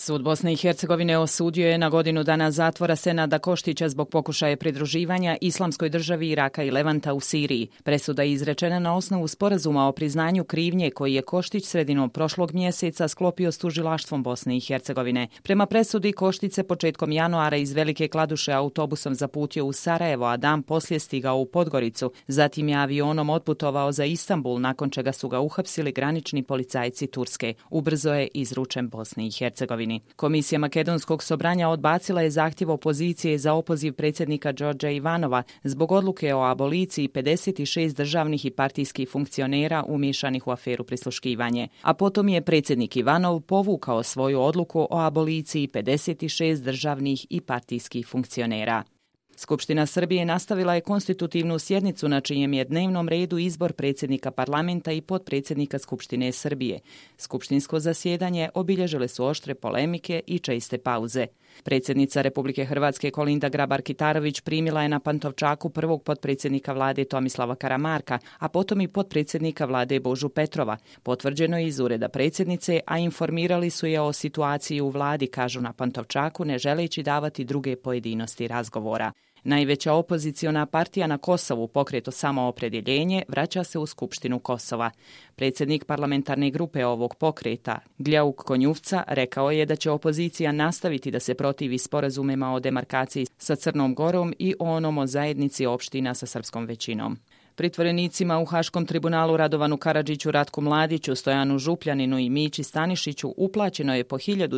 Sud Bosne i Hercegovine osudio je na godinu dana zatvora Senada Koštića zbog pokušaja pridruživanja Islamskoj državi Iraka i Levanta u Siriji. Presuda je izrečena na osnovu sporazuma o priznanju krivnje koji je Koštić sredinom prošlog mjeseca sklopio s tužilaštvom Bosne i Hercegovine. Prema presudi Koštić se početkom januara iz Velike Kladuše autobusom zaputio u Sarajevo, a dan poslije stigao u Podgoricu. Zatim je avionom otputovao za Istanbul, nakon čega su ga uhapsili granični policajci Turske. Ubrzo je izručen Bosni i Hercegovini. Komisija Makedonskog sobranja odbacila je zahtjev opozicije za opoziv predsjednika Đorđa Ivanova zbog odluke o aboliciji 56 državnih i partijskih funkcionera umiješanih u aferu prisluškivanje. A potom je predsjednik Ivanov povukao svoju odluku o aboliciji 56 državnih i partijskih funkcionera. Skupština Srbije nastavila je konstitutivnu sjednicu na čijem je dnevnom redu izbor predsjednika parlamenta i potpredsjednika Skupštine Srbije. Skupštinsko zasjedanje obilježile su oštre polemike i česte pauze. Predsjednica Republike Hrvatske Kolinda Grabar-Kitarović primila je na Pantovčaku prvog potpredsjednika vlade Tomislava Karamarka, a potom i potpredsjednika vlade Božu Petrova. Potvrđeno je iz ureda predsjednice, a informirali su je o situaciji u vladi, kažu na Pantovčaku, ne želeći davati druge pojedinosti razgovora. Najveća opoziciona partija na Kosovu, Pokret za samoopredjeljenje, vraća se u Skupštinu Kosova. Predsjednik parlamentarne grupe ovog pokreta, Gljauk Konjuvca, rekao je da će opozicija nastaviti da se protivi sporazumima o demarkaciji sa Crnom Gorom i o onom o zajednici opština sa srpskom većinom. Pritvorenicima u Haškom tribunalu Radovanu Karadžiću, Ratku Mladiću, Stojanu Župljaninu i Mići Stanišiću uplaćeno je po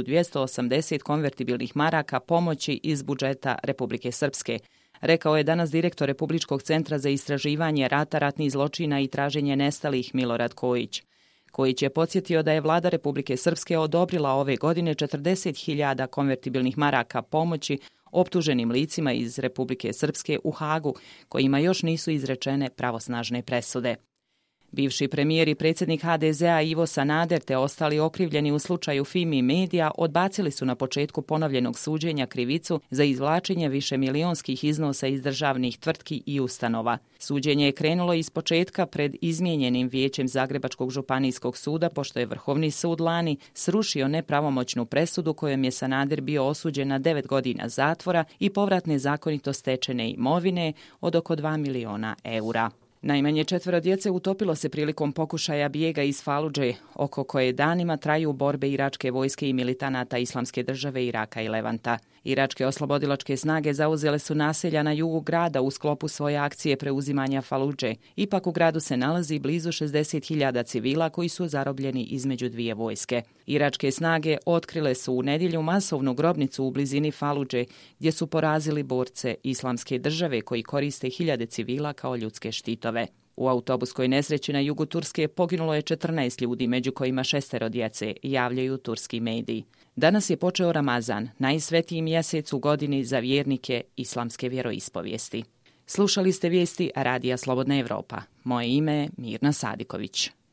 1280 konvertibilnih maraka pomoći iz budžeta Republike Srpske, rekao je danas direktor Republičkog centra za istraživanje rata, ratnih zločina i traženje nestalih Milorad Kojić. Kojić je podsjetio da je vlada Republike Srpske odobrila ove godine 40.000 konvertibilnih maraka pomoći optuženim licima iz Republike Srpske u Hagu, kojima još nisu izrečene pravosnažne presude. Bivši premijer i predsjednik HDZ-a Ivo Sanader te ostali okrivljeni u slučaju Fimi Media odbacili su na početku ponovljenog suđenja krivicu za izvlačenje višemilionskih iznosa iz državnih tvrtki i ustanova. Suđenje je krenulo iz početka pred izmijenjenim vijećem Zagrebačkog županijskog suda, pošto je Vrhovni sud lani srušio nepravomoćnu presudu kojom je Sanader bio osuđen na 9 godina zatvora i povrat nezakonito stečene imovine od oko 2 miliona eura. Najmanje 4 djece utopilo se prilikom pokušaja bijega iz Faludže, oko koje danima traju borbe iračke vojske i militanata Islamske države Iraka i Levanta. Iračke oslobodilačke snage zauzele su naselja na jugu grada u sklopu svoje akcije preuzimanja Faludže. Ipak u gradu se nalazi blizu 60.000 civila koji su zarobljeni između dvije vojske. Iračke snage otkrile su u nedjelju masovnu grobnicu u blizini Faludže, gdje su porazili borce Islamske države koji koriste hiljade civila kao ljudske štitove. U autobuskoj nesreći na jugu Turske poginulo je 14 ljudi, među kojima 6 djece, javljaju turski mediji. Danas je počeo Ramazan, najsvetiji mjesec u godini za vjernike islamske vjeroispovijesti. Slušali ste vijesti Radija Slobodna Evropa. Moje ime je Mirna Sadiković.